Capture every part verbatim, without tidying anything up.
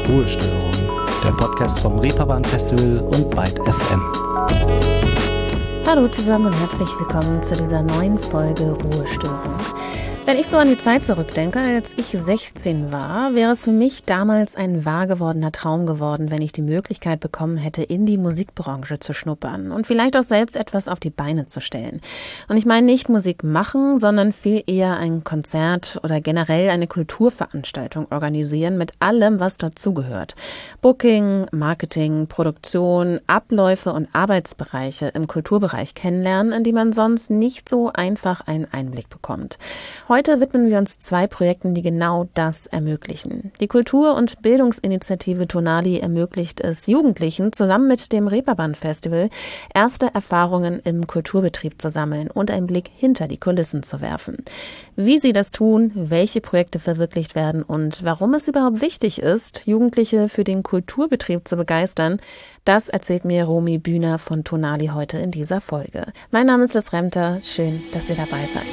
Ruhestörung, der Podcast vom Reeperbahn Festival und Byte F M. Hallo zusammen und herzlich willkommen zu dieser neuen Folge Ruhestörung. Wenn ich so an die Zeit zurückdenke, als ich sechzehn war, wäre es für mich damals ein wahr gewordener Traum geworden, wenn ich die Möglichkeit bekommen hätte, in die Musikbranche zu schnuppern und vielleicht auch selbst etwas auf die Beine zu stellen. Und ich meine nicht Musik machen, sondern viel eher ein Konzert oder generell eine Kulturveranstaltung organisieren mit allem, was dazugehört. Booking, Marketing, Produktion, Abläufe und Arbeitsbereiche im Kulturbereich kennenlernen, in die man sonst nicht so einfach einen Einblick bekommt. Heute widmen wir uns zwei Projekten, die genau das ermöglichen. Die Kultur- und Bildungsinitiative Tonali ermöglicht es Jugendlichen, zusammen mit dem Reeperbahn Festival erste Erfahrungen im Kulturbetrieb zu sammeln und einen Blick hinter die Kulissen zu werfen. Wie sie das tun, welche Projekte verwirklicht werden und warum es überhaupt wichtig ist, Jugendliche für den Kulturbetrieb zu begeistern, das erzählt mir Romy Bühner von Tonali heute in dieser Folge. Mein Name ist Liz Remter, schön, dass ihr dabei seid.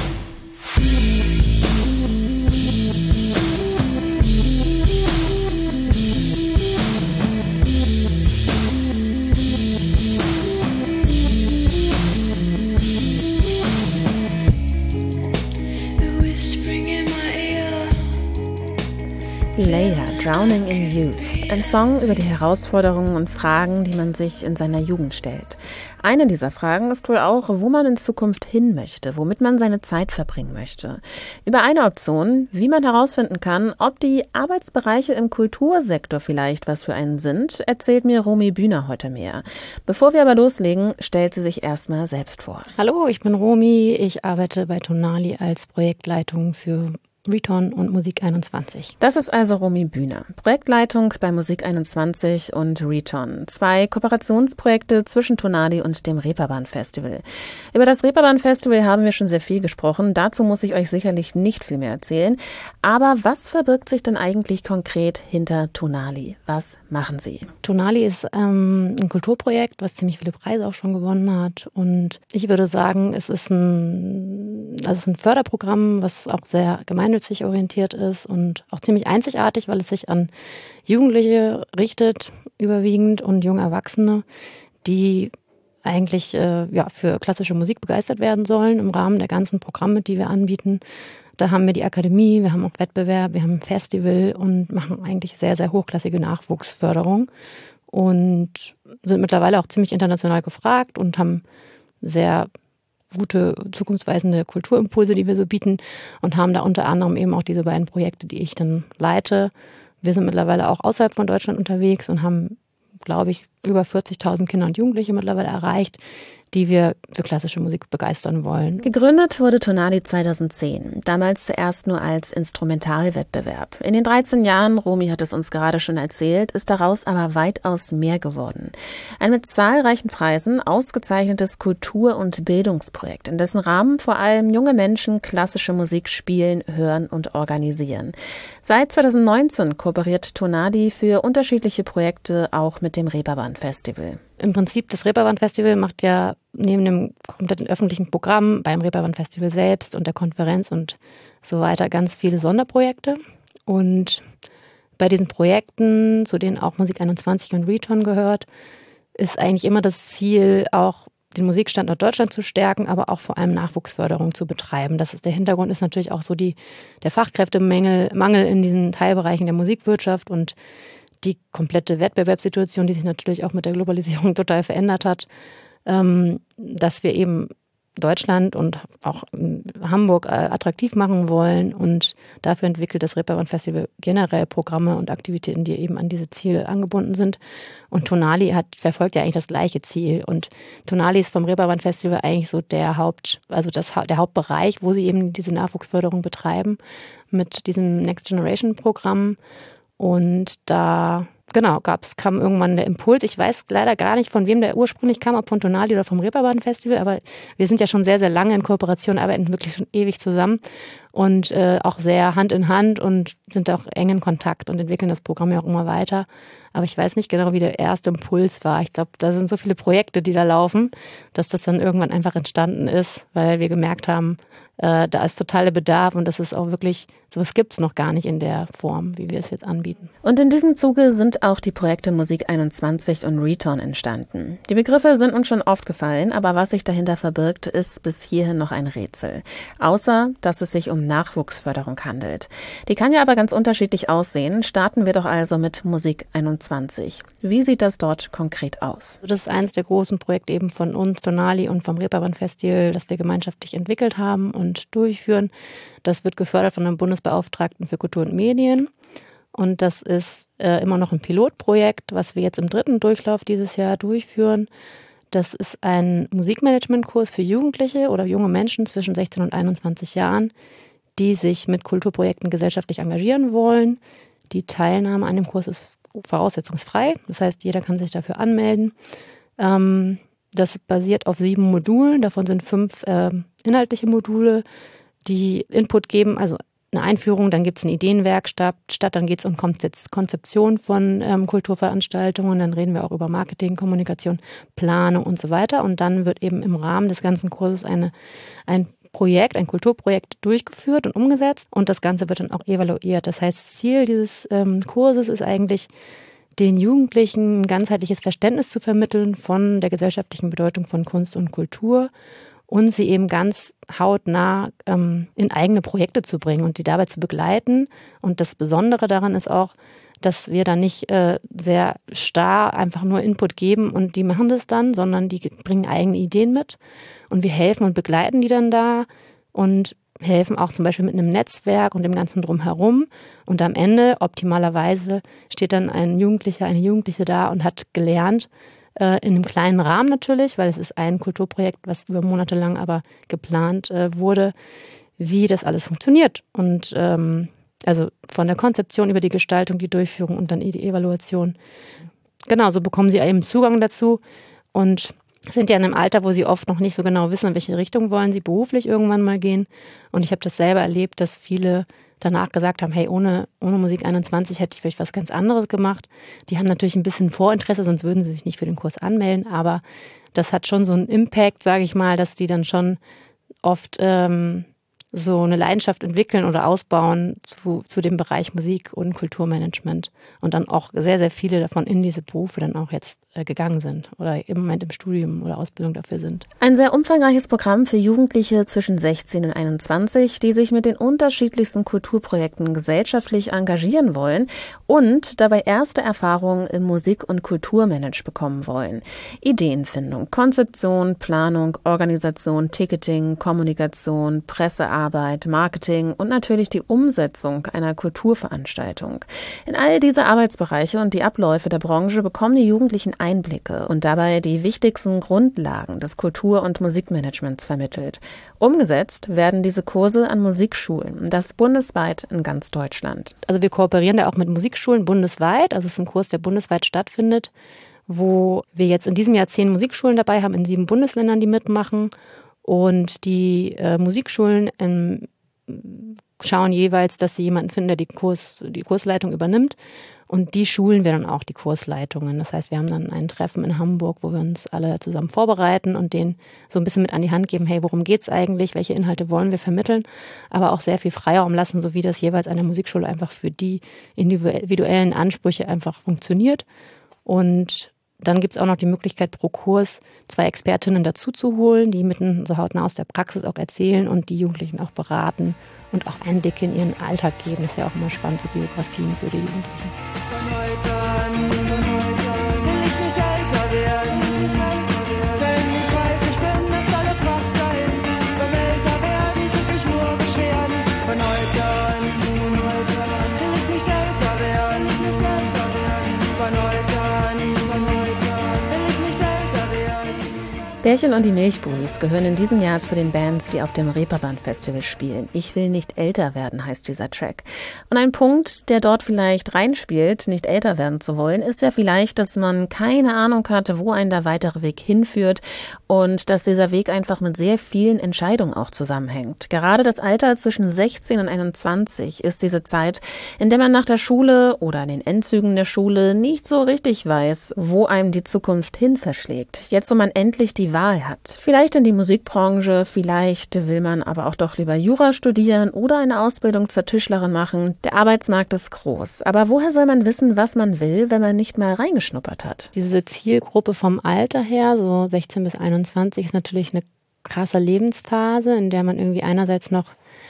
Leia, Drowning in Youth. Ein Song über die Herausforderungen und Fragen, die man sich in seiner Jugend stellt. Eine dieser Fragen ist wohl auch, wo man in Zukunft hin möchte, womit man seine Zeit verbringen möchte. Über eine Option, wie man herausfinden kann, ob die Arbeitsbereiche im Kultursektor vielleicht was für einen sind, erzählt mir Romy Bühner heute mehr. Bevor wir aber loslegen, stellt sie sich erstmal selbst vor. Hallo, ich bin Romy, ich arbeite bei Tonali als Projektleitung für Return und Musik einundzwanzig. Das ist also Romy Bühner, Projektleitung bei Musik einundzwanzig und Return. Zwei Kooperationsprojekte zwischen Tonali und dem Reeperbahn Festival. Über das Reeperbahn Festival haben wir schon sehr viel gesprochen. Dazu muss ich euch sicherlich nicht viel mehr erzählen. Aber was verbirgt sich denn eigentlich konkret hinter Tonali? Was machen sie? Tonali ist ähm, ein Kulturprojekt, was ziemlich viele Preise auch schon gewonnen hat. Und ich würde sagen, es ist ein, also es ist ein Förderprogramm, was auch sehr gemeinnützig orientiert ist und auch ziemlich einzigartig, weil es sich an Jugendliche richtet, überwiegend, und junge Erwachsene, die eigentlich äh, ja, für klassische Musik begeistert werden sollen im Rahmen der ganzen Programme, die wir anbieten. Da haben wir die Akademie, wir haben auch Wettbewerb, wir haben ein Festival und machen eigentlich sehr, sehr hochklassige Nachwuchsförderung und sind mittlerweile auch ziemlich international gefragt und haben sehr gute, zukunftsweisende Kulturimpulse, die wir so bieten, und haben da unter anderem eben auch diese beiden Projekte, die ich dann leite. Wir sind mittlerweile auch außerhalb von Deutschland unterwegs und haben, glaube ich, über vierzigtausend Kinder und Jugendliche mittlerweile erreicht, die wir für klassische Musik begeistern wollen. Gegründet wurde Tonali zweitausendzehn, damals zuerst nur als Instrumentalwettbewerb. In den dreizehn Jahren, Romy hat es uns gerade schon erzählt, ist daraus aber weitaus mehr geworden. Ein mit zahlreichen Preisen ausgezeichnetes Kultur- und Bildungsprojekt, in dessen Rahmen vor allem junge Menschen klassische Musik spielen, hören und organisieren. Seit zweitausendneunzehn kooperiert Tonali für unterschiedliche Projekte auch mit dem Reeperbahn Festival. Im Prinzip, das Reeperbahn Festival macht ja neben dem kompletten öffentlichen Programm beim Reeperbahn Festival selbst und der Konferenz und so weiter ganz viele Sonderprojekte. Und bei diesen Projekten, zu denen auch Musik einundzwanzig und Return gehört, ist eigentlich immer das Ziel, auch den Musikstandort Deutschland zu stärken, aber auch vor allem Nachwuchsförderung zu betreiben. Das ist der Hintergrund, ist natürlich auch so die, der Fachkräftemangel Mangel in diesen Teilbereichen der Musikwirtschaft und die komplette Wettbewerbssituation, die sich natürlich auch mit der Globalisierung total verändert hat, ähm, dass wir eben Deutschland und auch Hamburg attraktiv machen wollen, und dafür entwickelt das Reeperbahn Festival generell Programme und Aktivitäten, die eben an diese Ziele angebunden sind. Und Tonali hat, verfolgt ja eigentlich das gleiche Ziel. Und Tonali ist vom Reeperbahn Festival eigentlich so der Haupt, also das, der Hauptbereich, wo sie eben diese Nachwuchsförderung betreiben mit diesem Next Generation Programm. Und da, genau, gab's, kam irgendwann der Impuls. Ich weiß leider gar nicht, von wem der ursprünglich kam, ob von Tonali oder vom Reeperbahn Festival, aber wir sind ja schon sehr, sehr lange in Kooperation, arbeiten wirklich schon ewig zusammen. und äh, auch sehr Hand in Hand und sind auch eng in Kontakt und entwickeln das Programm ja auch immer weiter. Aber ich weiß nicht genau, wie der erste Impuls war. Ich glaube, da sind so viele Projekte, die da laufen, dass das dann irgendwann einfach entstanden ist, weil wir gemerkt haben, äh, da ist totaler Bedarf und das ist auch wirklich, sowas gibt es noch gar nicht in der Form, wie wir es jetzt anbieten. Und in diesem Zuge sind auch die Projekte Musik einundzwanzig und Return entstanden. Die Begriffe sind uns schon oft gefallen, aber was sich dahinter verbirgt, ist bis hierhin noch ein Rätsel. Außer, dass es sich um Nachwuchsförderung handelt. Die kann ja aber ganz unterschiedlich aussehen. Starten wir doch also mit Musik einundzwanzig. Wie sieht das dort konkret aus? Das ist eines der großen Projekte eben von uns, Tonali und vom Reeperbahn Festival, das wir gemeinschaftlich entwickelt haben und durchführen. Das wird gefördert von einem Bundesbeauftragten für Kultur und Medien. Und das ist äh, immer noch ein Pilotprojekt, was wir jetzt im dritten Durchlauf dieses Jahr durchführen. Das ist ein Musikmanagementkurs für Jugendliche oder junge Menschen zwischen sechzehn und einundzwanzig Jahren, die sich mit Kulturprojekten gesellschaftlich engagieren wollen. Die Teilnahme an dem Kurs ist voraussetzungsfrei. Das heißt, jeder kann sich dafür anmelden. Ähm, das basiert auf sieben Modulen. Davon sind fünf äh, inhaltliche Module, die Input geben, also eine Einführung, dann gibt es eine Ideenwerkstatt, dann geht es um Konzeption von ähm, Kulturveranstaltungen, dann reden wir auch über Marketing, Kommunikation, Planung und so weiter. Und dann wird eben im Rahmen des ganzen Kurses eine, ein Projekt, ein Kulturprojekt durchgeführt und umgesetzt und das Ganze wird dann auch evaluiert. Das heißt, Ziel dieses ähm, Kurses ist eigentlich, den Jugendlichen ein ganzheitliches Verständnis zu vermitteln von der gesellschaftlichen Bedeutung von Kunst und Kultur und sie eben ganz hautnah ähm, in eigene Projekte zu bringen und die dabei zu begleiten. Und das Besondere daran ist auch, dass wir da nicht äh, sehr starr einfach nur Input geben und die machen das dann, sondern die bringen eigene Ideen mit und wir helfen und begleiten die dann da und helfen auch zum Beispiel mit einem Netzwerk und dem Ganzen drumherum. Und am Ende, optimalerweise, steht dann ein Jugendlicher, eine Jugendliche da und hat gelernt, äh, in einem kleinen Rahmen natürlich, weil es ist ein Kulturprojekt, was über Monate lang aber geplant äh, wurde, wie das alles funktioniert. Und ähm, also von der Konzeption über die Gestaltung, die Durchführung und dann die Evaluation. Genau, so bekommen sie eben Zugang dazu und sind ja in einem Alter, wo sie oft noch nicht so genau wissen, in welche Richtung wollen sie beruflich irgendwann mal gehen. Und ich habe das selber erlebt, dass viele danach gesagt haben, hey, ohne, ohne Musik einundzwanzig hätte ich vielleicht was ganz anderes gemacht. Die haben natürlich ein bisschen Vorinteresse, sonst würden sie sich nicht für den Kurs anmelden. Aber das hat schon so einen Impact, sage ich mal, dass die dann schon oft ähm, so eine Leidenschaft entwickeln oder ausbauen zu, zu dem Bereich Musik und Kulturmanagement und dann auch sehr, sehr viele davon in diese Berufe dann auch jetzt äh, gegangen sind oder im Moment im Studium oder Ausbildung dafür sind. Ein sehr umfangreiches Programm für Jugendliche zwischen sechzehn und einundzwanzig, die sich mit den unterschiedlichsten Kulturprojekten gesellschaftlich engagieren wollen und dabei erste Erfahrungen im Musik- und Kulturmanagement bekommen wollen. Ideenfindung, Konzeption, Planung, Organisation, Ticketing, Kommunikation, Pressearbeit, Arbeit, Marketing und natürlich die Umsetzung einer Kulturveranstaltung. In all diese Arbeitsbereiche und die Abläufe der Branche bekommen die Jugendlichen Einblicke und dabei die wichtigsten Grundlagen des Kultur- und Musikmanagements vermittelt. Umgesetzt werden diese Kurse an Musikschulen, das bundesweit in ganz Deutschland. Also wir kooperieren da auch mit Musikschulen bundesweit, also es ist ein Kurs, der bundesweit stattfindet, wo wir jetzt in diesem Jahr zehn Musikschulen dabei haben, in sieben Bundesländern, die mitmachen. Und die äh, Musikschulen ähm, schauen jeweils, dass sie jemanden finden, der die, Kurs, die Kursleitung übernimmt. Und die schulen wir dann auch, die Kursleitungen. Das heißt, wir haben dann ein Treffen in Hamburg, wo wir uns alle zusammen vorbereiten und denen so ein bisschen mit an die Hand geben, hey, worum geht's eigentlich, welche Inhalte wollen wir vermitteln, aber auch sehr viel Freiraum lassen, so wie das jeweils an der Musikschule einfach für die individuellen Ansprüche einfach funktioniert. Und dann gibt es auch noch die Möglichkeit, pro Kurs zwei Expertinnen dazu zu holen, die mitten so hautnah aus der Praxis auch erzählen und die Jugendlichen auch beraten und auch Einblicke in ihren Alltag geben. Das ist ja auch immer spannend, so Biografien für die Jugendlichen. Von heute an, von heute an will ich nicht älter werden, denn ich weiß, ich bin es alle Kraft dahin. Beim älter werden krieg ich nur Beschwerden. Von heute an, von heute an will ich nicht älter werden, nicht älter werden. Von heute an, von heute an will ich nicht älter werden. Bärchen und die Milchbuis gehören in diesem Jahr zu den Bands, die auf dem Reeperbahn-Festival spielen. Ich will nicht älter werden, heißt dieser Track. Und ein Punkt, der dort vielleicht reinspielt, nicht älter werden zu wollen, ist ja vielleicht, dass man keine Ahnung hatte, wo einen der weitere Weg hinführt und dass dieser Weg einfach mit sehr vielen Entscheidungen auch zusammenhängt. Gerade das Alter zwischen sechzehn und einundzwanzig ist diese Zeit, in der man nach der Schule oder in den Endzügen der Schule nicht so richtig weiß, wo einem die Zukunft hin verschlägt. Jetzt, wo man endlich die Wahl hat. Vielleicht in die Musikbranche, vielleicht will man aber auch doch lieber Jura studieren oder eine Ausbildung zur Tischlerin machen. Der Arbeitsmarkt ist groß. Aber woher soll man wissen, was man will, wenn man nicht mal reingeschnuppert hat? Diese Zielgruppe vom Alter her, so sechzehn bis einundzwanzig, ist natürlich eine krasse Lebensphase, in der man irgendwie einerseits noch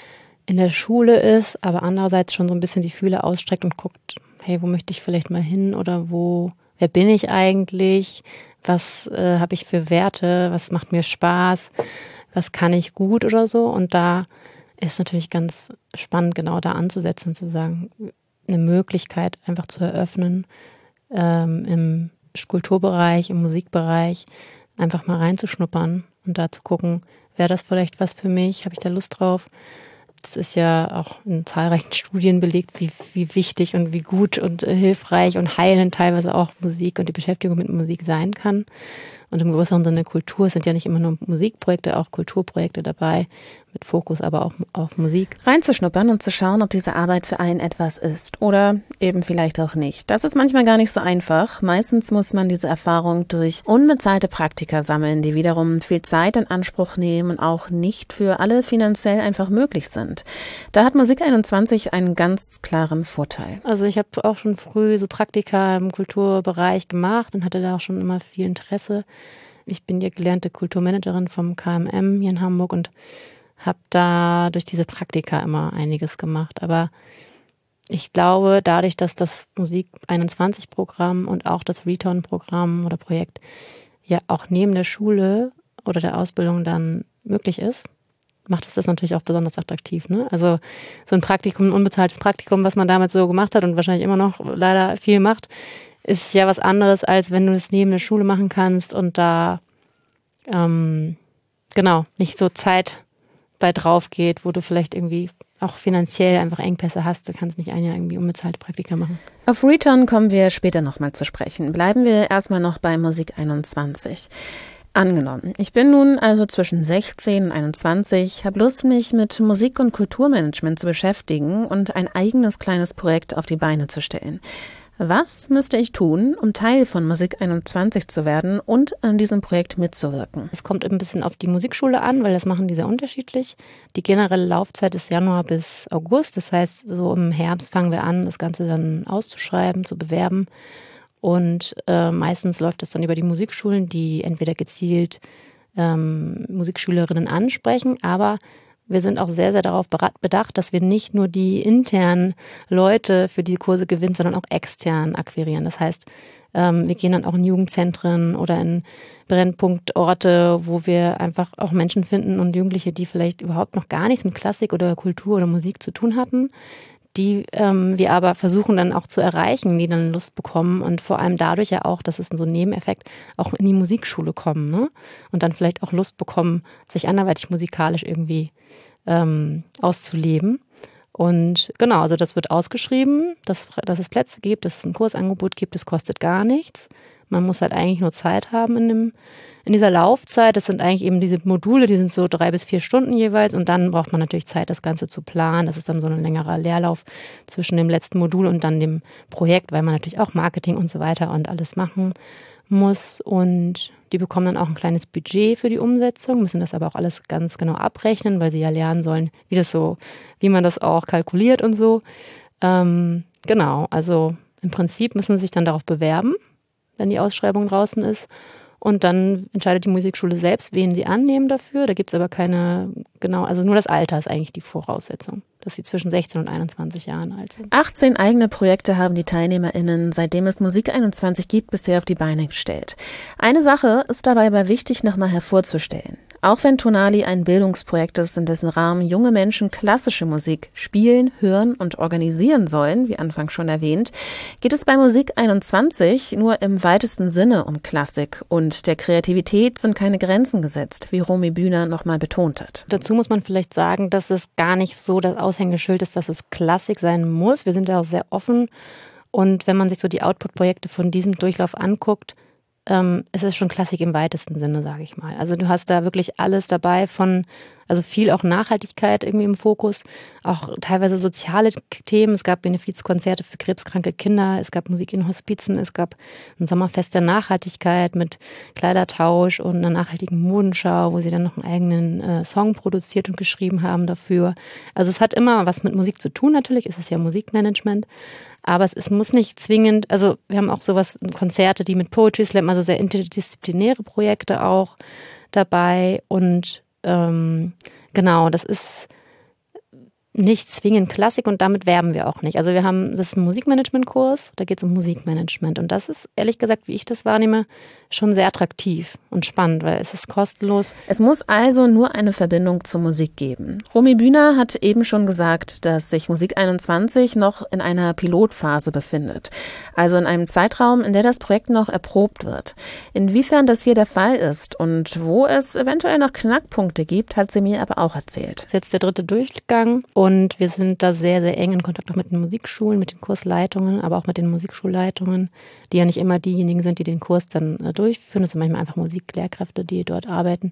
in der Schule ist, aber andererseits schon so ein bisschen die Fühler ausstreckt und guckt, hey, wo möchte ich vielleicht mal hin oder wo, wer bin ich eigentlich? Was äh, habe ich für Werte, was macht mir Spaß, was kann ich gut oder so. Und da ist natürlich ganz spannend, genau da anzusetzen und zu sagen, eine Möglichkeit einfach zu eröffnen, ähm, im Kulturbereich, im Musikbereich, einfach mal reinzuschnuppern und da zu gucken, wäre das vielleicht was für mich, habe ich da Lust drauf. Das ist ja auch in zahlreichen Studien belegt, wie, wie wichtig und wie gut und äh, hilfreich und heilend teilweise auch Musik und die Beschäftigung mit Musik sein kann. Und im größeren Sinne Kultur, es sind ja nicht immer nur Musikprojekte, auch Kulturprojekte dabei, mit Fokus aber auch auf Musik. Reinzuschnuppern und zu schauen, ob diese Arbeit für einen etwas ist oder eben vielleicht auch nicht. Das ist manchmal gar nicht so einfach. Meistens muss man diese Erfahrung durch unbezahlte Praktika sammeln, die wiederum viel Zeit in Anspruch nehmen und auch nicht für alle finanziell einfach möglich sind. Da hat Musik einundzwanzig einen ganz klaren Vorteil. Also ich habe auch schon früh so Praktika im Kulturbereich gemacht und hatte da auch schon immer viel Interesse. Ich bin ja gelernte Kulturmanagerin vom K M M hier in Hamburg und habe da durch diese Praktika immer einiges gemacht. Aber ich glaube, dadurch, dass das Musik einundzwanzig Programm und auch das Return-Programm oder Projekt ja auch neben der Schule oder der Ausbildung dann möglich ist, macht es das natürlich auch besonders attraktiv. Ne? Also so ein Praktikum, ein unbezahltes Praktikum, was man damals so gemacht hat und wahrscheinlich immer noch leider viel macht, ist ja was anderes, als wenn du es neben der Schule machen kannst und da ähm, genau nicht so Zeit bei drauf geht, wo du vielleicht irgendwie auch finanziell einfach Engpässe hast. Du kannst nicht ein Jahr irgendwie unbezahlte Praktika machen. Auf Return kommen wir später nochmal zu sprechen. Bleiben wir erstmal noch bei Musik einundzwanzig. Angenommen, ich bin nun also zwischen sechzehn und einundzwanzig, habe Lust, mich mit Musik- und Kulturmanagement zu beschäftigen und ein eigenes kleines Projekt auf die Beine zu stellen. Was müsste ich tun, um Teil von Musik einundzwanzig zu werden und an diesem Projekt mitzuwirken? Es kommt ein bisschen auf die Musikschule an, weil das machen die sehr unterschiedlich. Die generelle Laufzeit ist Januar bis August. Das heißt, so im Herbst fangen wir an, das Ganze dann auszuschreiben, zu bewerben. Und äh, meistens läuft das dann über die Musikschulen, die entweder gezielt ähm, Musikschülerinnen ansprechen, aber wir sind auch sehr, sehr darauf bedacht, dass wir nicht nur die internen Leute für die Kurse gewinnen, sondern auch extern akquirieren. Das heißt, wir gehen dann auch in Jugendzentren oder in Brennpunktorte, wo wir einfach auch Menschen finden und Jugendliche, die vielleicht überhaupt noch gar nichts mit Klassik oder Kultur oder Musik zu tun hatten, die ähm, wir aber versuchen dann auch zu erreichen, die dann Lust bekommen und vor allem dadurch ja auch, das ist so ein Nebeneffekt, auch in die Musikschule kommen, ne? Und dann vielleicht auch Lust bekommen, sich anderweitig musikalisch irgendwie ähm, auszuleben. Und genau, also das wird ausgeschrieben, dass, dass es Plätze gibt, dass es ein Kursangebot gibt, das kostet gar nichts. Man muss halt eigentlich nur Zeit haben in, dem, in dieser Laufzeit. Das sind eigentlich eben diese Module, die sind so drei bis vier Stunden jeweils und dann braucht man natürlich Zeit, das Ganze zu planen. Das ist dann so ein längerer Leerlauf zwischen dem letzten Modul und dann dem Projekt, weil man natürlich auch Marketing und so weiter und alles machen muss. Und die bekommen dann auch ein kleines Budget für die Umsetzung, müssen das aber auch alles ganz genau abrechnen, weil sie ja lernen sollen, wie das so, wie man das auch kalkuliert und so. Ähm, genau, also im Prinzip müssen sie sich dann darauf bewerben, wenn die Ausschreibung draußen ist. Und dann entscheidet die Musikschule selbst, wen sie annehmen dafür. Da gibt es aber keine, genau, also nur das Alter ist eigentlich die Voraussetzung, dass sie zwischen sechzehn und einundzwanzig Jahren alt sind. achtzehn eigene Projekte haben die TeilnehmerInnen, seitdem es Musik einundzwanzig gibt, bisher auf die Beine gestellt. Eine Sache ist dabei aber wichtig nochmal hervorzustellen. Auch wenn Tonali ein Bildungsprojekt ist, in dessen Rahmen junge Menschen klassische Musik spielen, hören und organisieren sollen, wie anfangs schon erwähnt, geht es bei Musik einundzwanzig nur im weitesten Sinne um Klassik und der Kreativität sind keine Grenzen gesetzt, wie Romy Bühner nochmal betont hat. Dazu muss man vielleicht sagen, dass es gar nicht so das Aushängeschild ist, dass es Klassik sein muss. Wir sind da auch sehr offen und wenn man sich so die Output-Projekte von diesem Durchlauf anguckt, Ähm, es ist schon Klassik im weitesten Sinne, sage ich mal. Also du hast da wirklich alles dabei von, also viel auch Nachhaltigkeit irgendwie im Fokus, auch teilweise soziale Themen. Es gab Benefizkonzerte für krebskranke Kinder, es gab Musik in Hospizen, es gab ein Sommerfest der Nachhaltigkeit mit Kleidertausch und einer nachhaltigen Modenschau, wo sie dann noch einen eigenen äh, Song produziert und geschrieben haben dafür. Also es hat immer was mit Musik zu tun natürlich, es ist ja Musikmanagement. Aber es, es muss nicht zwingend, also wir haben auch sowas, Konzerte, die mit Poetry Slam, also sehr interdisziplinäre Projekte auch dabei. Und ähm, genau, das ist nicht zwingend Klassik und damit werben wir auch nicht. Also wir haben, das ist ein Musikmanagement-Kurs, da geht es um Musikmanagement. Und das ist, ehrlich gesagt, wie ich das wahrnehme, schon sehr attraktiv und spannend, weil es ist kostenlos. Es muss also nur eine Verbindung zur Musik geben. Romy Bühner hat eben schon gesagt, dass sich Musik einundzwanzig noch in einer Pilotphase befindet. Also in einem Zeitraum, in der das Projekt noch erprobt wird. Inwiefern das hier der Fall ist und wo es eventuell noch Knackpunkte gibt, hat sie mir aber auch erzählt. Das ist jetzt der dritte Durchgang und wir sind da sehr, sehr eng in Kontakt auch mit den Musikschulen, mit den Kursleitungen, aber auch mit den Musikschulleitungen, die ja nicht immer diejenigen sind, die den Kurs dann durchführen. Das sind manchmal einfach Musiklehrkräfte, die dort arbeiten.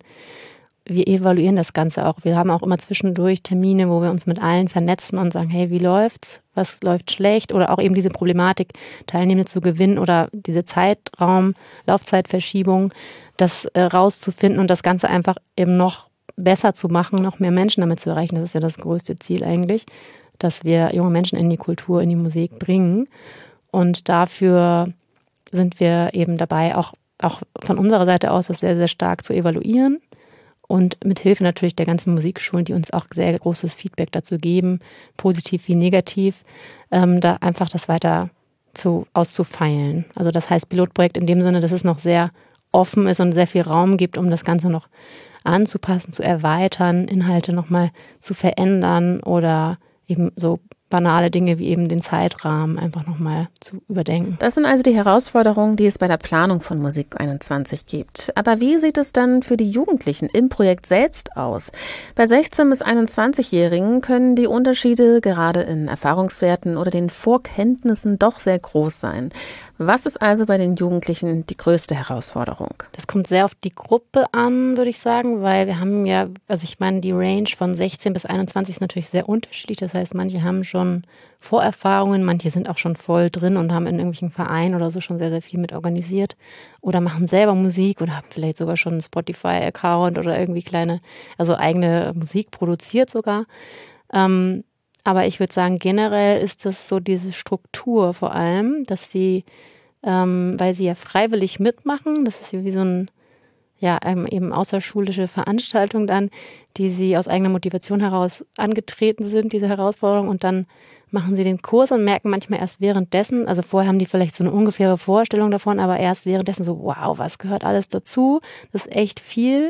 Wir evaluieren das Ganze auch. Wir haben auch immer zwischendurch Termine, wo wir uns mit allen vernetzen und sagen, hey, wie läuft's? Was läuft schlecht? Oder auch eben diese Problematik, Teilnehmende zu gewinnen oder diese Zeitraum, Laufzeitverschiebung, das äh, rauszufinden und das Ganze einfach eben noch besser zu machen, noch mehr Menschen damit zu erreichen. Das ist ja das größte Ziel eigentlich, dass wir junge Menschen in die Kultur, in die Musik bringen. Und dafür sind wir eben dabei, auch, auch von unserer Seite aus das sehr, sehr stark zu evaluieren und mit Hilfe natürlich der ganzen Musikschulen, die uns auch sehr großes Feedback dazu geben, positiv wie negativ, ähm, da einfach das weiter zu, auszufeilen. Also das heißt Pilotprojekt in dem Sinne, dass es noch sehr offen ist und sehr viel Raum gibt, um das Ganze noch anzupassen, zu erweitern, Inhalte nochmal zu verändern oder eben so banale Dinge wie eben den Zeitrahmen einfach nochmal zu überdenken. Das sind also die Herausforderungen, die es bei der Planung von Musik einundzwanzig gibt. Aber wie sieht es dann für die Jugendlichen im Projekt selbst aus? Bei sechzehn- bis einundzwanzigjährigen können die Unterschiede gerade in Erfahrungswerten oder den Vorkenntnissen doch sehr groß sein. Was ist also bei den Jugendlichen die größte Herausforderung? Das kommt sehr auf die Gruppe an, würde ich sagen, weil wir haben ja, also ich meine, die Range von sechzehn bis einundzwanzig ist natürlich sehr unterschiedlich. Das heißt, manche haben schon Vorerfahrungen, manche sind auch schon voll drin und haben in irgendwelchen Vereinen oder so schon sehr, sehr viel mit organisiert oder machen selber Musik oder haben vielleicht sogar schon einen Spotify-Account oder irgendwie kleine, also eigene Musik produziert sogar. Ähm, Aber ich würde sagen, generell ist das so diese Struktur vor allem, dass sie, ähm, weil sie ja freiwillig mitmachen, das ist ja wie so ein, ja, eben außerschulische Veranstaltung dann, die sie aus eigener Motivation heraus angetreten sind, diese Herausforderung, und dann machen sie den Kurs und merken manchmal erst währenddessen, also vorher haben die vielleicht so eine ungefähre Vorstellung davon, aber erst währenddessen so, wow, was gehört alles dazu? Das ist echt viel.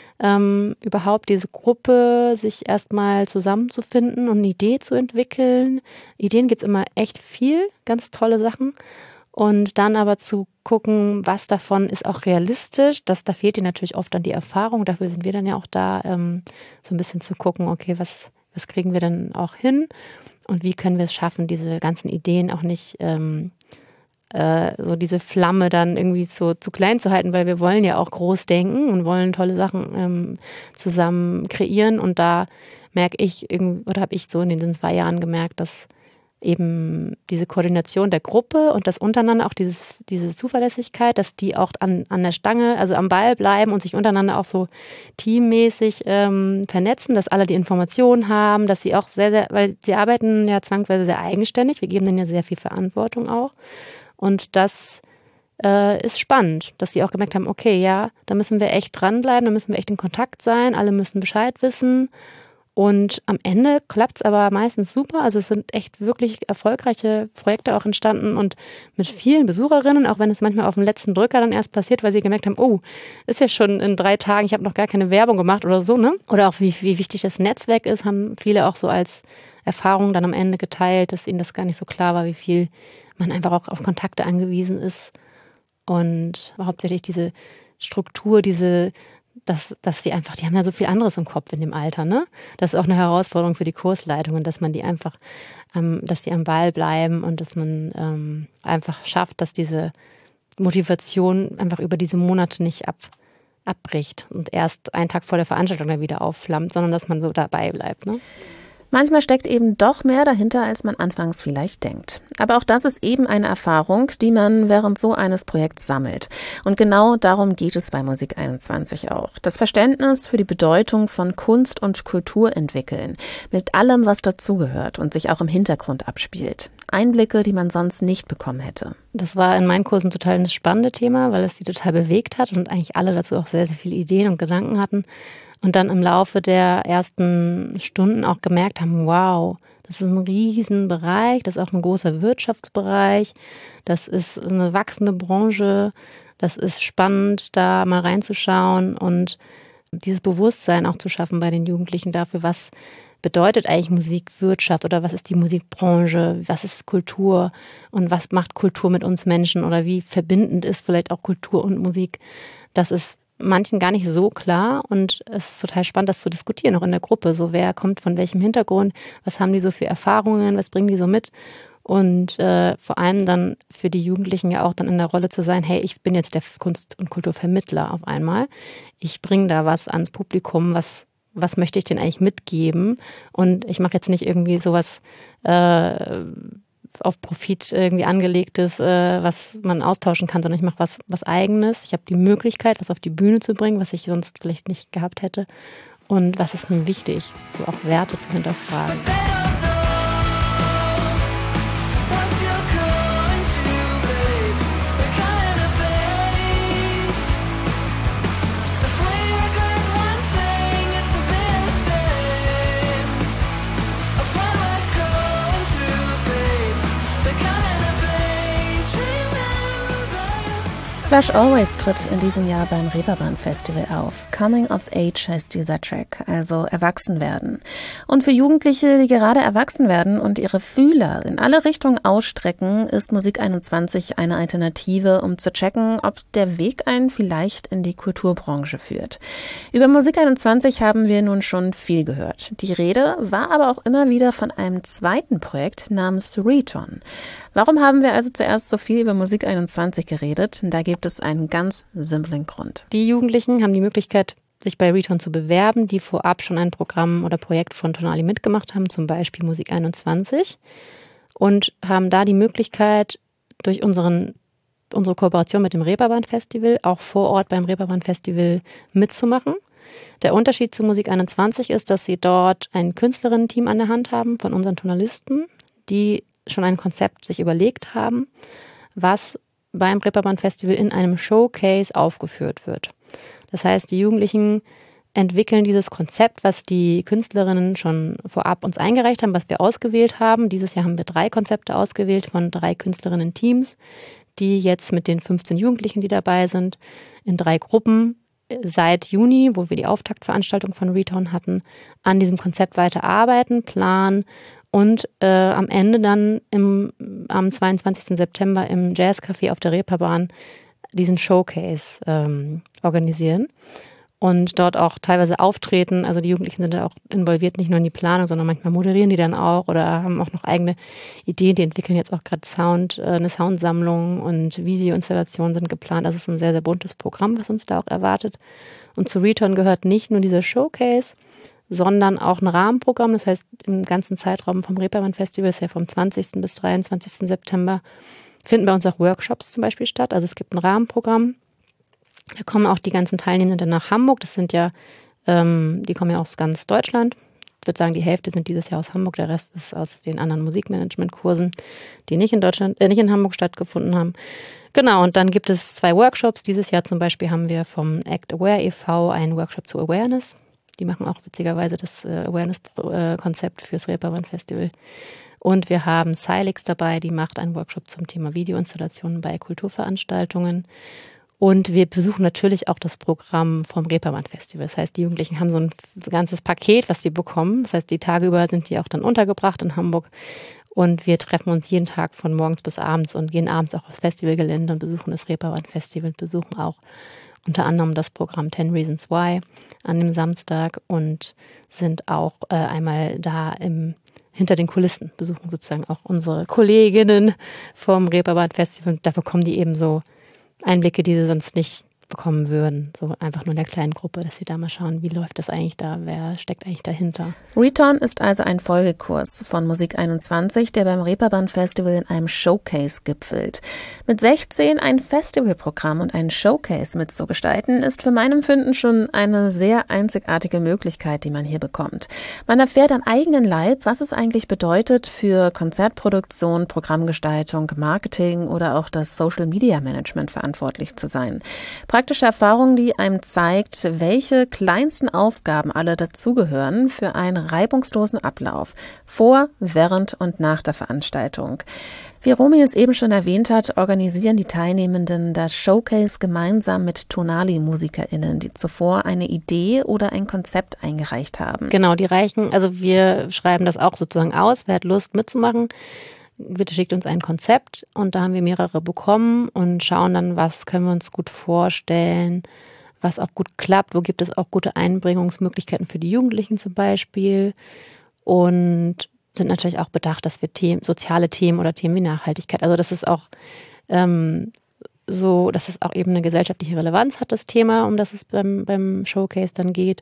Ähm, überhaupt diese Gruppe, sich erstmal zusammenzufinden und eine Idee zu entwickeln. Ideen gibt es immer echt viel, ganz tolle Sachen. Und dann aber zu gucken, was davon ist auch realistisch. Das, da fehlt ihnen natürlich oft dann die Erfahrung. Dafür sind wir dann ja auch da, ähm, so ein bisschen zu gucken, okay, was, was kriegen wir denn auch hin? Und wie können wir es schaffen, diese ganzen Ideen auch nicht ähm, so diese Flamme dann irgendwie so zu klein zu halten, weil wir wollen ja auch groß denken und wollen tolle Sachen ähm, zusammen kreieren. Und da merke ich, oder habe ich so in den zwei Jahren gemerkt, dass eben diese Koordination der Gruppe und das untereinander, auch dieses, diese Zuverlässigkeit, dass die auch an, an der Stange, also am Ball bleiben und sich untereinander auch so teammäßig ähm, vernetzen, dass alle die Informationen haben, dass sie auch sehr, sehr, weil sie arbeiten ja zwangsweise sehr eigenständig, wir geben denen ja sehr viel Verantwortung auch. Und das äh, ist spannend, dass sie auch gemerkt haben, okay, ja, da müssen wir echt dranbleiben, da müssen wir echt in Kontakt sein, alle müssen Bescheid wissen Und am Ende klappt es aber meistens super. Also es sind echt wirklich erfolgreiche Projekte auch entstanden und mit vielen Besucherinnen, auch wenn es manchmal auf dem letzten Drücker dann erst passiert, weil sie gemerkt haben, oh, ist ja schon in drei Tagen, ich habe noch gar keine Werbung gemacht oder so, ne? Oder auch wie, wie wichtig das Netzwerk ist, haben viele auch so als Erfahrung dann am Ende geteilt, dass ihnen das gar nicht so klar war, wie viel man einfach auch auf Kontakte angewiesen ist. Und hauptsächlich diese Struktur, diese Dass, dass sie einfach, die haben ja so viel anderes im Kopf in dem Alter, ne? Das ist auch eine Herausforderung für die Kursleitungen, dass man die einfach, ähm, dass die am Ball bleiben und dass man ähm, einfach schafft, dass diese Motivation einfach über diese Monate nicht ab, abbricht und erst einen Tag vor der Veranstaltung dann wieder aufflammt, sondern dass man so dabei bleibt, ne? Manchmal steckt eben doch mehr dahinter, als man anfangs vielleicht denkt. Aber auch das ist eben eine Erfahrung, die man während so eines Projekts sammelt. Und genau darum geht es bei Musik einundzwanzig auch. Das Verständnis für die Bedeutung von Kunst und Kultur entwickeln. Mit allem, was dazugehört und sich auch im Hintergrund abspielt. Einblicke, die man sonst nicht bekommen hätte. Das war in meinen Kursen total ein spannendes Thema, weil es die total bewegt hat und eigentlich alle dazu auch sehr, sehr viele Ideen und Gedanken hatten. Und dann im Laufe der ersten Stunden auch gemerkt haben, wow, das ist ein Riesenbereich, das ist auch ein großer Wirtschaftsbereich, das ist eine wachsende Branche, das ist spannend, da mal reinzuschauen und dieses Bewusstsein auch zu schaffen bei den Jugendlichen dafür, was bedeutet eigentlich Musikwirtschaft oder was ist die Musikbranche, was ist Kultur und was macht Kultur mit uns Menschen oder wie verbindend ist vielleicht auch Kultur und Musik. Das ist manchen gar nicht so klar und es ist total spannend, das zu diskutieren, auch in der Gruppe. So, wer kommt von welchem Hintergrund, was haben die so für Erfahrungen, was bringen die so mit? Und äh, vor allem dann für die Jugendlichen ja auch dann in der Rolle zu sein, hey, ich bin jetzt der Kunst- und Kulturvermittler auf einmal. Ich bringe da was ans Publikum, was, was möchte ich denn eigentlich mitgeben? Und ich mache jetzt nicht irgendwie sowas äh, auf Profit irgendwie angelegtes, äh, was man austauschen kann, sondern ich mache was, was Eigenes. Ich habe die Möglichkeit, was auf die Bühne zu bringen, was ich sonst vielleicht nicht gehabt hätte. Und was ist mir wichtig, so auch Werte zu hinterfragen. Flash Always tritt in diesem Jahr beim Reeperbahn Festival auf. Coming of Age heißt dieser Track, also erwachsen werden. Und für Jugendliche, die gerade erwachsen werden und ihre Fühler in alle Richtungen ausstrecken, ist Musik einundzwanzig eine Alternative, um zu checken, ob der Weg einen vielleicht in die Kulturbranche führt. Über Musik einundzwanzig haben wir nun schon viel gehört. Die Rede war aber auch immer wieder von einem zweiten Projekt namens Return. Warum haben wir also zuerst so viel über Musik einundzwanzig geredet? Da gibt es einen ganz simplen Grund. Die Jugendlichen haben die Möglichkeit, sich bei Return zu bewerben, die vorab schon ein Programm oder Projekt von Tonali mitgemacht haben, zum Beispiel Musik einundzwanzig, und haben da die Möglichkeit, durch unseren, unsere Kooperation mit dem Reeperbahn Festival auch vor Ort beim Reeperbahn Festival mitzumachen. Der Unterschied zu Musik einundzwanzig ist, dass sie dort ein Künstlerinnen-Team an der Hand haben von unseren Journalisten, die schon ein Konzept sich überlegt haben, was beim Reeperbahn Festival in einem Showcase aufgeführt wird. Das heißt, die Jugendlichen entwickeln dieses Konzept, was die Künstlerinnen schon vorab uns eingereicht haben, was wir ausgewählt haben. Dieses Jahr haben wir drei Konzepte ausgewählt von drei Künstlerinnen-Teams, die jetzt mit den fünfzehn Jugendlichen, die dabei sind, in drei Gruppen seit Juni, wo wir die Auftaktveranstaltung von Return hatten, an diesem Konzept weiterarbeiten, planen und äh, am Ende dann im, am zweiundzwanzigsten September im Jazzcafé auf der Reeperbahn diesen Showcase ähm, organisieren und dort auch teilweise auftreten. Also die Jugendlichen sind da auch involviert, nicht nur in die Planung, sondern manchmal moderieren die dann auch oder haben auch noch eigene Ideen. Die entwickeln jetzt auch gerade Sound, äh, eine Soundsammlung und Videoinstallationen sind geplant. Das ist ein sehr, sehr buntes Programm, was uns da auch erwartet. Und zu Return gehört nicht nur dieser Showcase, sondern auch ein Rahmenprogramm. Das heißt, im ganzen Zeitraum vom Reeperbahn Festival, ist ja vom zwanzigsten bis dreiundzwanzigsten September, finden bei uns auch Workshops zum Beispiel statt. Also es gibt ein Rahmenprogramm. Da kommen auch die ganzen Teilnehmenden dann nach Hamburg. Das sind ja, ähm, die kommen ja aus ganz Deutschland. Ich würde sagen, die Hälfte sind dieses Jahr aus Hamburg, der Rest ist aus den anderen Musikmanagement-Kursen, die nicht in Deutschland, äh, nicht in Hamburg stattgefunden haben. Genau, und dann gibt es zwei Workshops. Dieses Jahr zum Beispiel haben wir vom Act Aware e V einen Workshop zu Awareness Die machen auch witzigerweise das äh, Awareness-Konzept fürs Reeperbahn-Festival. Und wir haben Silix dabei, die macht einen Workshop zum Thema Videoinstallationen bei Kulturveranstaltungen. Und wir besuchen natürlich auch das Programm vom Reeperbahn-Festival. Das heißt, die Jugendlichen haben so ein ganzes Paket, was sie bekommen. Das heißt, die Tage über sind die auch dann untergebracht in Hamburg. Und wir treffen uns jeden Tag von morgens bis abends und gehen abends auch aufs Festivalgelände und besuchen das Reeperbahn-Festival, besuchen auch unter anderem das Programm Ten Reasons Why an dem Samstag und sind auch äh, einmal da im, hinter den Kulissen, besuchen sozusagen auch unsere Kolleginnen vom Reeperbahn-Festival. Und da bekommen die eben so Einblicke, die sie sonst nicht bekommen würden. So einfach nur in der kleinen Gruppe, dass sie da mal schauen, wie läuft das eigentlich da, wer steckt eigentlich dahinter. Return ist also ein Folgekurs von Musik einundzwanzig, der beim Reeperbahn-Festival in einem Showcase gipfelt. Mit sechzehn ein Festivalprogramm und einen Showcase mitzugestalten, ist für mein Empfinden schon eine sehr einzigartige Möglichkeit, die man hier bekommt. Man erfährt am eigenen Leib, was es eigentlich bedeutet, für Konzertproduktion, Programmgestaltung, Marketing oder auch das Social-Media-Management verantwortlich zu sein. Praktische Erfahrung, die einem zeigt, welche kleinsten Aufgaben alle dazugehören für einen reibungslosen Ablauf vor, während und nach der Veranstaltung. Wie Romy es eben schon erwähnt hat, organisieren die Teilnehmenden das Showcase gemeinsam mit Tonali-MusikerInnen, die zuvor eine Idee oder ein Konzept eingereicht haben. Genau, die reichen, also wir schreiben das auch sozusagen aus, wer hat Lust mitzumachen. Bitte schickt uns ein Konzept und da haben wir mehrere bekommen und schauen dann, was können wir uns gut vorstellen, was auch gut klappt, wo gibt es auch gute Einbringungsmöglichkeiten für die Jugendlichen zum Beispiel und sind natürlich auch bedacht, dass wir Themen, soziale Themen oder Themen wie Nachhaltigkeit, also das ist auch ähm, so, dass es auch eben eine gesellschaftliche Relevanz hat, das Thema, um das es beim, beim Showcase dann geht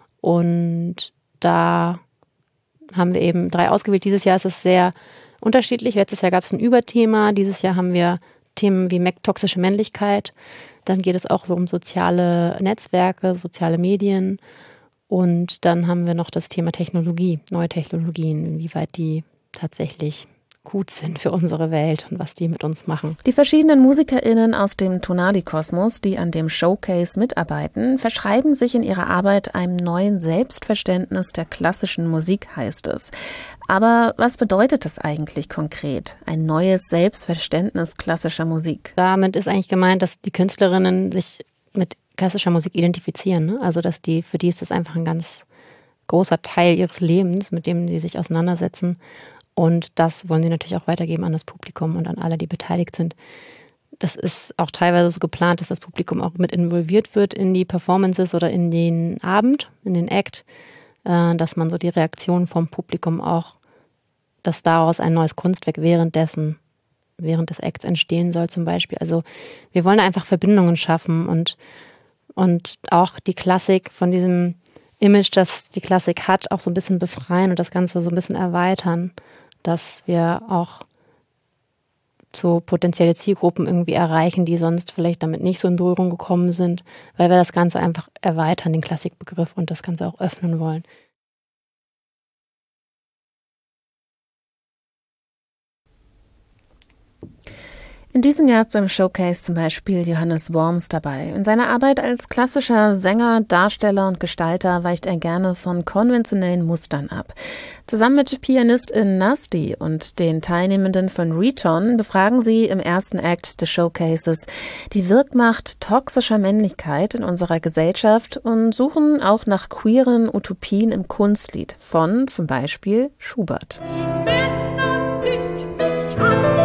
und da haben wir eben drei ausgewählt. Dieses Jahr ist es sehr unterschiedlich. Letztes Jahr gab es ein Überthema. Dieses Jahr haben wir Themen wie toxische Männlichkeit. Dann geht es auch so um soziale Netzwerke, soziale Medien. Und dann haben wir noch das Thema Technologie, neue Technologien, inwieweit die tatsächlich gut sind für unsere Welt und was die mit uns machen. Die verschiedenen MusikerInnen aus dem Tonali-Kosmos, die an dem Showcase mitarbeiten, verschreiben sich in ihrer Arbeit einem neuen Selbstverständnis der klassischen Musik, heißt es. Aber was bedeutet das eigentlich konkret, ein neues Selbstverständnis klassischer Musik? Damit ist eigentlich gemeint, dass die Künstlerinnen sich mit klassischer Musik identifizieren. Ne? Also dass die, für die ist das einfach ein ganz großer Teil ihres Lebens, mit dem sie sich auseinandersetzen. Und das wollen sie natürlich auch weitergeben an das Publikum und an alle, die beteiligt sind. Das ist auch teilweise so geplant, dass das Publikum auch mit involviert wird in die Performances oder in den Abend, in den Act, dass man so die Reaktion vom Publikum auch, dass daraus ein neues Kunstwerk währenddessen, während des Acts entstehen soll zum Beispiel. Also wir wollen da einfach Verbindungen schaffen und, und auch die Klassik von diesem Image, das die Klassik hat, auch so ein bisschen befreien und das Ganze so ein bisschen erweitern, dass wir auch so potenzielle Zielgruppen irgendwie erreichen, die sonst vielleicht damit nicht so in Berührung gekommen sind, weil wir das Ganze einfach erweitern, den Klassikbegriff, und das Ganze auch öffnen wollen. In diesem Jahr ist beim Showcase zum Beispiel Johannes Worms dabei. In seiner Arbeit als klassischer Sänger, Darsteller und Gestalter weicht er gerne von konventionellen Mustern ab. Zusammen mit Pianistin Nasti und den Teilnehmenden von Return befragen sie im ersten Act des Showcases die Wirkmacht toxischer Männlichkeit in unserer Gesellschaft und suchen auch nach queeren Utopien im Kunstlied von zum Beispiel Schubert. Männer sind mich an.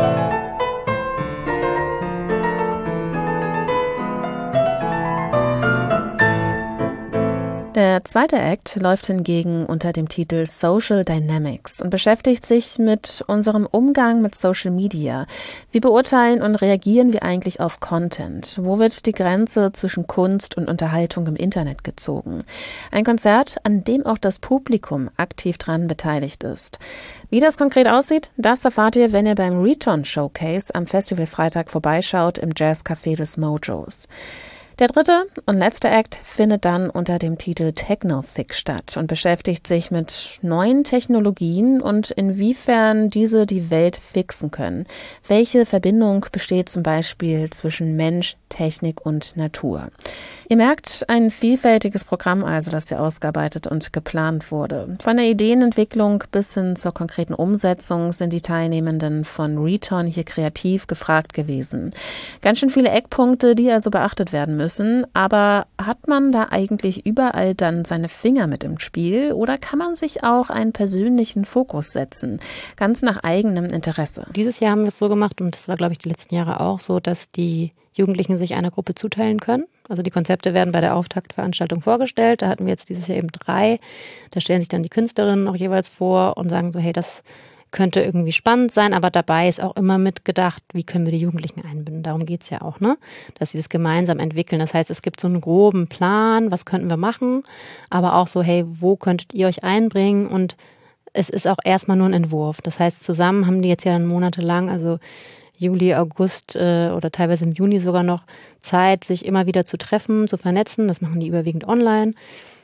Der zweite Act läuft hingegen unter dem Titel Social Dynamics und beschäftigt sich mit unserem Umgang mit Social Media. Wie beurteilen und reagieren wir eigentlich auf Content? Wo wird die Grenze zwischen Kunst und Unterhaltung im Internet gezogen? Ein Konzert, an dem auch das Publikum aktiv dran beteiligt ist. Wie das konkret aussieht, das erfahrt ihr, wenn ihr beim Return Showcase am Festivalfreitag vorbeischaut im Jazzcafé des Mojos. Der dritte und letzte Act findet dann unter dem Titel Techno-Fic statt und beschäftigt sich mit neuen Technologien und inwiefern diese die Welt fixen können. Welche Verbindung besteht zum Beispiel zwischen Mensch, Technik und Natur? Ihr merkt, ein vielfältiges Programm also, das hier ausgearbeitet und geplant wurde. Von der Ideenentwicklung bis hin zur konkreten Umsetzung sind die Teilnehmenden von Return hier kreativ gefragt gewesen. Ganz schön viele Eckpunkte, die also beachtet werden müssen. Aber hat man da eigentlich überall dann seine Finger mit im Spiel oder kann man sich auch einen persönlichen Fokus setzen, ganz nach eigenem Interesse? Dieses Jahr haben wir es so gemacht und das war, glaube ich, die letzten Jahre auch so, dass die Jugendlichen sich einer Gruppe zuteilen können. Also die Konzepte werden bei der Auftaktveranstaltung vorgestellt. Da hatten wir jetzt dieses Jahr eben drei. Da stellen sich dann die Künstlerinnen auch jeweils vor und sagen so, hey, das könnte irgendwie spannend sein, aber dabei ist auch immer mitgedacht, wie können wir die Jugendlichen einbinden. Darum geht es ja auch, ne? Dass sie das gemeinsam entwickeln. Das heißt, es gibt so einen groben Plan, was könnten wir machen, aber auch so, hey, wo könntet ihr euch einbringen? Und es ist auch erstmal nur ein Entwurf. Das heißt, zusammen haben die jetzt ja dann monatelang, also Juli, August äh, oder teilweise im Juni sogar noch Zeit, sich immer wieder zu treffen, zu vernetzen. Das machen die überwiegend online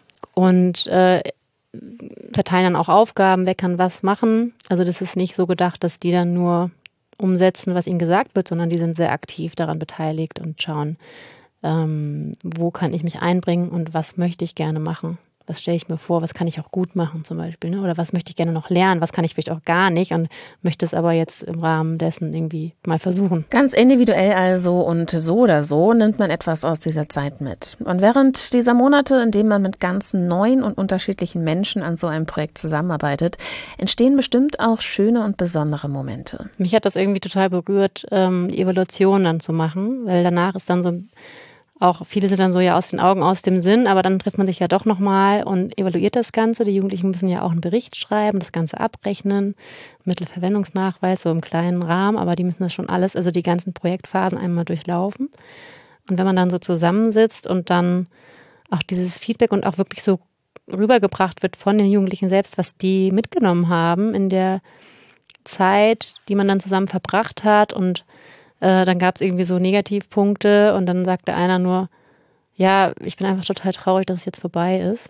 und äh, verteilen dann auch Aufgaben, wer kann was machen. Also das ist nicht so gedacht, dass die dann nur umsetzen, was ihnen gesagt wird, sondern die sind sehr aktiv daran beteiligt und schauen, ähm, wo kann ich mich einbringen und was möchte ich gerne machen. Was stelle ich mir vor, was kann ich auch gut machen zum Beispiel, ne? Oder was möchte ich gerne noch lernen, was kann ich vielleicht auch gar nicht und möchte es aber jetzt im Rahmen dessen irgendwie mal versuchen. Ganz individuell also und so oder so nimmt man etwas aus dieser Zeit mit. Und während dieser Monate, in denen man mit ganz neuen und unterschiedlichen Menschen an so einem Projekt zusammenarbeitet, entstehen bestimmt auch schöne und besondere Momente. Mich hat das irgendwie total berührt, ähm, die Evaluation dann zu machen, weil danach ist dann so auch, viele sind dann so ja aus den Augen, aus dem Sinn, aber dann trifft man sich ja doch nochmal und evaluiert das Ganze. Die Jugendlichen müssen ja auch einen Bericht schreiben, das Ganze abrechnen, Mittelverwendungsnachweis, so im kleinen Rahmen, aber die müssen das schon alles, also die ganzen Projektphasen einmal durchlaufen. Und wenn man dann so zusammensitzt und dann auch dieses Feedback und auch wirklich so rübergebracht wird von den Jugendlichen selbst, was die mitgenommen haben in der Zeit, die man dann zusammen verbracht hat und Äh, dann gab es irgendwie so Negativpunkte und dann sagte einer nur, ja, ich bin einfach total traurig, dass es jetzt vorbei ist.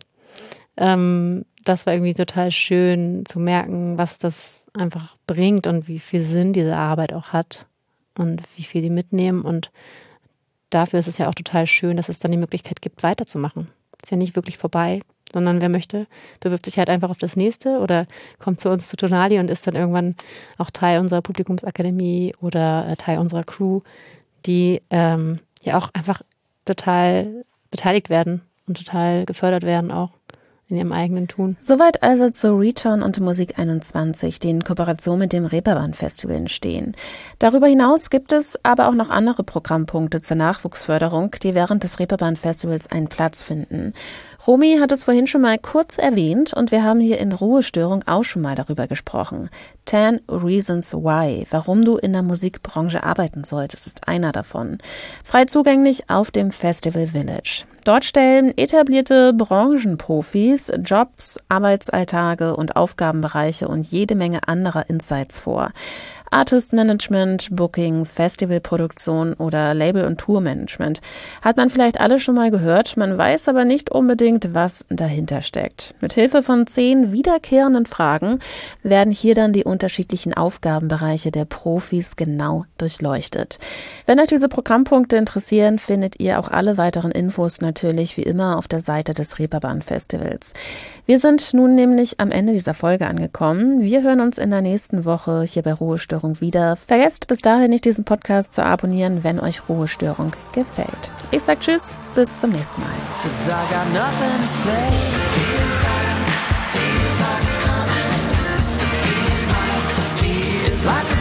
Ähm, das war irgendwie total schön zu merken, was das einfach bringt und wie viel Sinn diese Arbeit auch hat und wie viel die mitnehmen. Und dafür ist es ja auch total schön, dass es dann die Möglichkeit gibt, weiterzumachen. Ist ja nicht wirklich vorbei, sondern wer möchte, bewirbt sich halt einfach auf das nächste oder kommt zu uns zu Tonali und ist dann irgendwann auch Teil unserer Publikumsakademie oder Teil unserer Crew, die ähm, ja auch einfach total beteiligt werden und total gefördert werden auch in ihrem eigenen Tun. Soweit also zu Return und Musik einundzwanzig, die in Kooperation mit dem Reeperbahn-Festival entstehen. Darüber hinaus gibt es aber auch noch andere Programmpunkte zur Nachwuchsförderung, die während des Reeperbahn-Festivals einen Platz finden. Romy hat es vorhin schon mal kurz erwähnt und wir haben hier in Ruhestörung auch schon mal darüber gesprochen. Ten Reasons Why, warum du in der Musikbranche arbeiten solltest, ist einer davon. Frei zugänglich auf dem Festival Village. Dort stellen etablierte Branchenprofis Jobs, Arbeitsalltage und Aufgabenbereiche und jede Menge anderer Insights vor. Artist Management, Booking, Festivalproduktion oder Label- und Tourmanagement. Hat man vielleicht alle schon mal gehört, man weiß aber nicht unbedingt, was dahinter steckt. Mit Hilfe von zehn wiederkehrenden Fragen werden hier dann die unterschiedlichen Aufgabenbereiche der Profis genau durchleuchtet. Wenn euch diese Programmpunkte interessieren, findet ihr auch alle weiteren Infos natürlich wie immer auf der Seite des Reeperbahn-Festivals. Wir sind nun nämlich am Ende dieser Folge angekommen. Wir hören uns in der nächsten Woche hier bei Ruhestörung wieder. Vergesst bis dahin nicht, diesen Podcast zu abonnieren, wenn euch Ruhestörung gefällt. Ich sag Tschüss, bis zum nächsten Mal. 'Cause I got nothing to say. Feels like, feels like it's coming. Feels like, feels like